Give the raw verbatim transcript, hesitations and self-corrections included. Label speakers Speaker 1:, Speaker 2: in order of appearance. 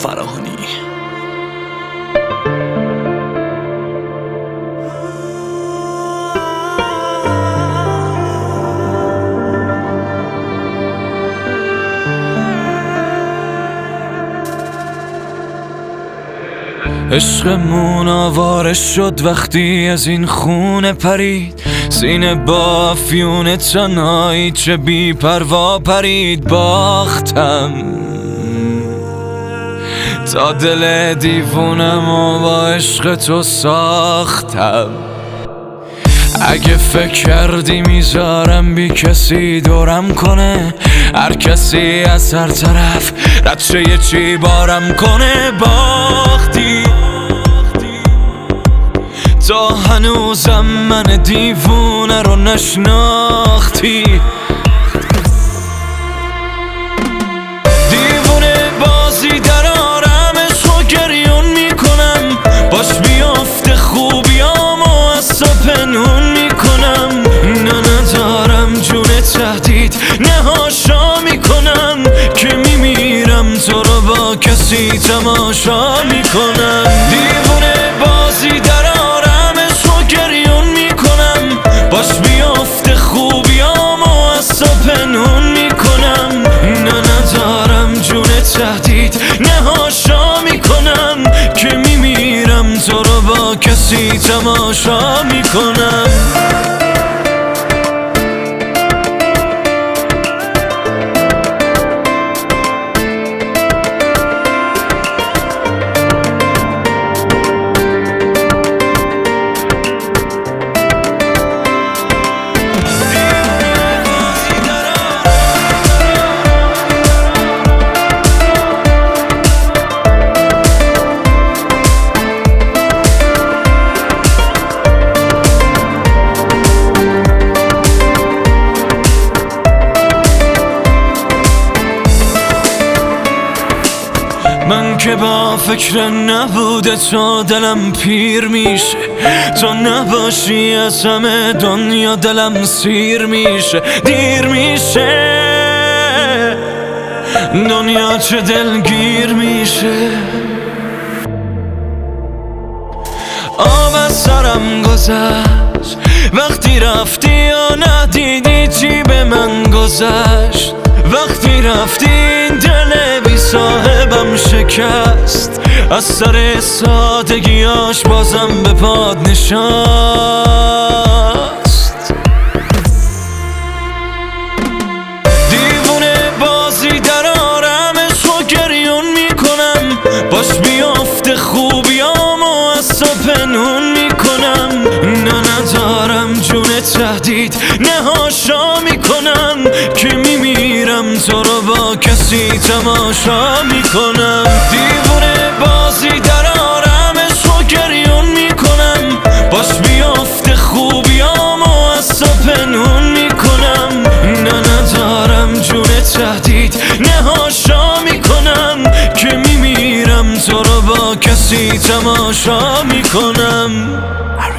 Speaker 1: فراهانی. عشقمون آواره شد وقتی از این خونه پرید، سینه با افیون تنهایی چه بی پروا پرید. باختم تا دل دیوونم و با عشق تو ساختم. اگه فکر کردی میذارم بی کسی دورم کنه، هر کسی از هر طرف ردشه یه چی بارم کنه. باختی تا هنوزم من دیوونه رو نشناختی. دیوونه بازی در آرمش و گریون میکنم، باش بیافته خوبیامو از تو پنهون میکنم. نه ندارم جون تهدید، نه هاشا میکنم که میمیرم تو رو با کسی تماشا میکنم. دیوونه بازی در آرمش و گریون میکنم، باش بیافته خوبیامو از تو پنهون میکنم. نه ندارم جون تهدید، نه هاشا میکنم که میمیرم تو رو با کسی تماشا میکنم. من که با فکر نبوده تو دلم پیر میشه، تو نباشی از همه دنیا دلم سیر میشه. دیر میشه دنیا چه دلگیر میشه. آب از سرم گذشت وقتی رفتی و ندیدی چی به من گذشت. وقتی رفتی این دل بی صاحبم شکست، از سر سادگیاش بازم به پاد نشست. دیوونه بازی در آرمش و گریون میکنم، باش بیافته خوبیامو از تو پنهون میکنم. نه ندارم جون تهدید، نه هاشا میکنم که میمیرم تو رو با کسی تماشا میکنم. دیوونه بازی در آرمش و گریون میکنم، باش بیافته خوبیامو از تو پنهون میکنم. نه ندارم جون تهدید، نه هاشا میکنم که میمیرم تو رو با کسی تماشا میکنم.